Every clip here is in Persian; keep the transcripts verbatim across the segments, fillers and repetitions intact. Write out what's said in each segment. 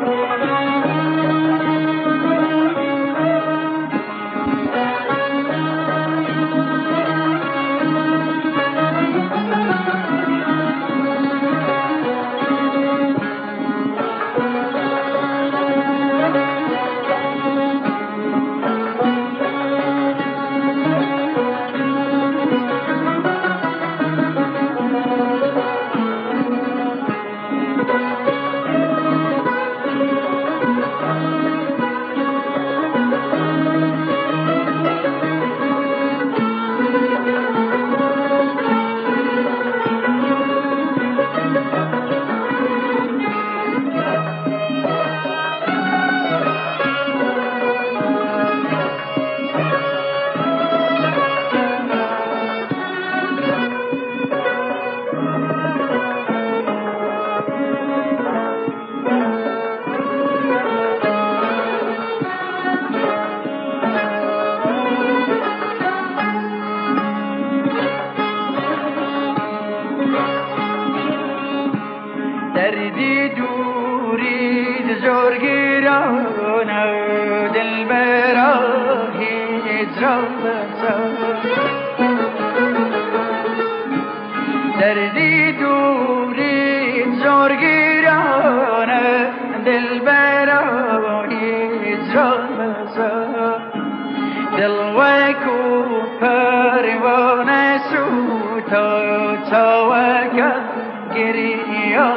دردی دوری زور گیرانه دل برای هجران دردی دوری زور گیرانه دل برای هجران دل وکو پروانه سوتا چاوکن گریان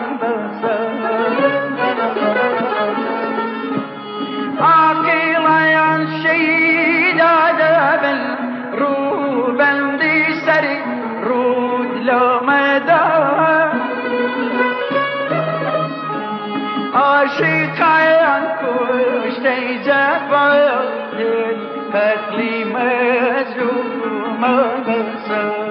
عاقلان شیداد بل رو بندی سری رود لامدا عاشقان کشته جفا قتلی مظلوم بسا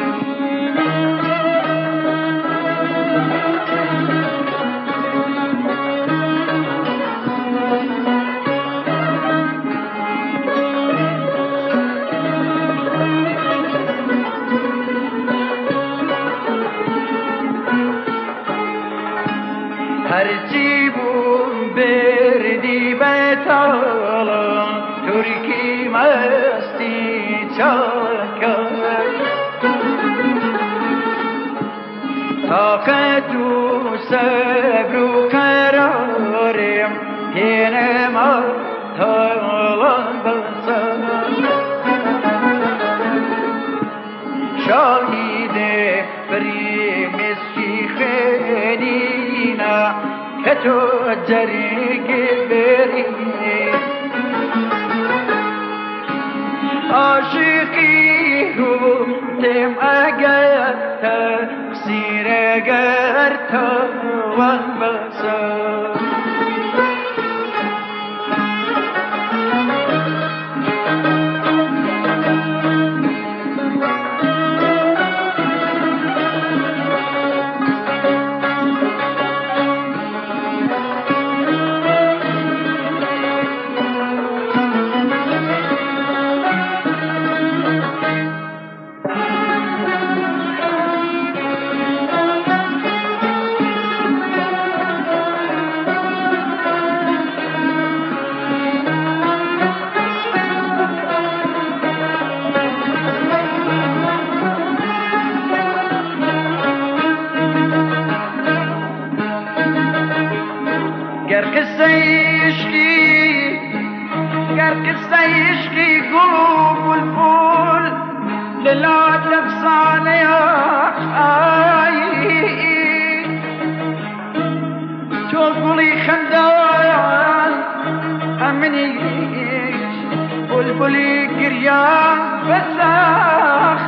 هرچی بون بردی بتالا ترکی مستی چاکر طاقت و صبر و قرارم پینما تالا بسا شاهد بری مسکی خیلینا که تو جریگ بری عاشقی رو تم اگر تقصیر اگر توان بسا گر قصه عشقی گر قصه عشقی گل بلبل للات افسانه آیی چون گلی خندان امنی بلبلی گریان بساخ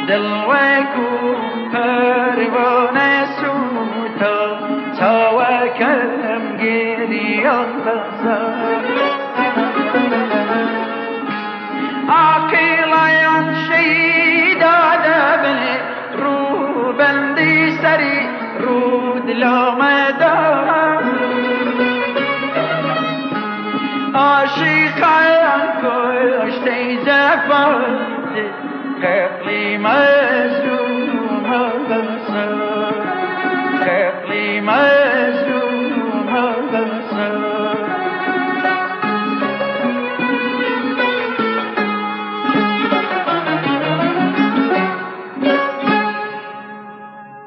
دل وکو پروانه سوتا تا وکم گریان بزن عقیلیان شیداده بنه رو بندی سری رو دلامدار عاشقان کشته زفاده قبلی مز